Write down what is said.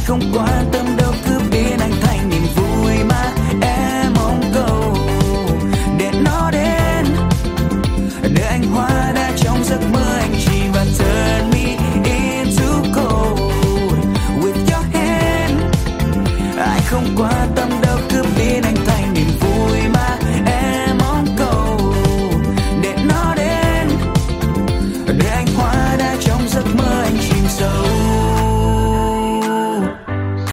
không quan tâm đâu, cứ biến anh thành niềm vui mà em mong cầu. Để nó đến, để anh hóa đá trong giấc mơ anh chỉ và turn me into gold with your hand. Anh không quan tâm